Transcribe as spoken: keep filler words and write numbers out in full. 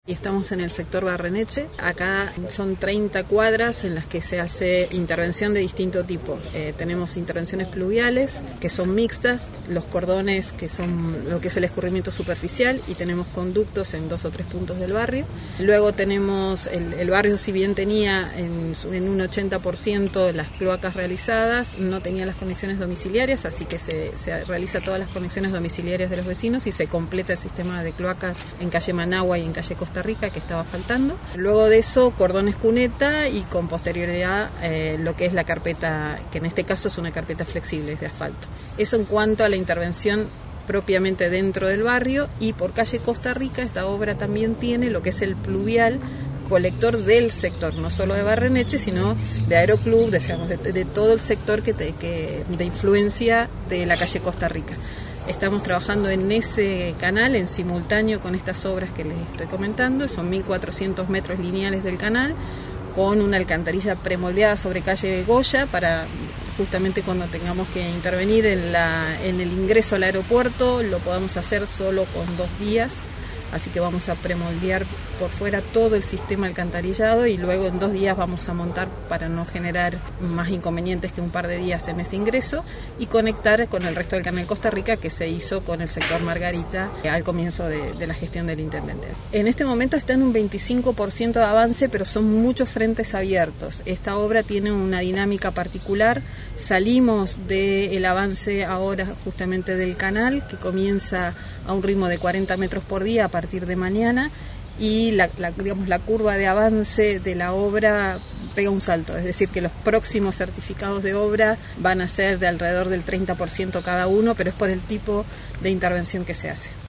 Y estamos en el sector Barreneche. Acá son treinta cuadras en las que se hace intervención de distinto tipo. Eh, tenemos intervenciones pluviales, que son mixtas, los cordones, que son lo que es el escurrimiento superficial, y tenemos conductos en dos o tres puntos del barrio. Luego tenemos, el, el barrio, si bien tenía en, en un ochenta por ciento las cloacas realizadas, no tenía las conexiones domiciliarias, así que se, se realiza todas las conexiones domiciliarias de los vecinos y se completa el sistema de cloacas en calle Managua y en calle Costa Rica, que estaba faltando. Luego de eso, cordones cuneta, y con posterioridad eh, lo que es la carpeta, que en este caso es una carpeta flexible de asfalto. Eso en cuanto a la intervención propiamente dentro del barrio. Y por calle Costa Rica esta obra también tiene lo que es el pluvial colector del sector, no solo de Barreneche, sino de Aeroclub, de, digamos, de, de todo el sector que, te, que de influencia de la calle Costa Rica. Estamos trabajando en ese canal en simultáneo con estas obras que les estoy comentando. Son mil cuatrocientos metros lineales del canal, con una alcantarilla premoldeada sobre calle Goya para justamente cuando tengamos que intervenir en, la, en el ingreso al aeropuerto lo podamos hacer solo con dos días. Así que vamos a premoldear por fuera todo el sistema alcantarillado y luego en dos días vamos a montar para no generar más inconvenientes que un par de días en ese ingreso, y conectar con el resto del canal Costa Rica, que se hizo con el sector Margarita al comienzo de, de la gestión del intendente. En este momento está en un veinticinco por ciento de avance, pero son muchos frentes abiertos. Esta obra tiene una dinámica particular. Salimos del avance ahora justamente del canal, que comienza a un ritmo de cuarenta metros por día a partir de mañana, y la, la, digamos, la curva de avance de la obra pega un salto, es decir, que los próximos certificados de obra van a ser de alrededor del treinta por ciento cada uno, pero es por el tipo de intervención que se hace.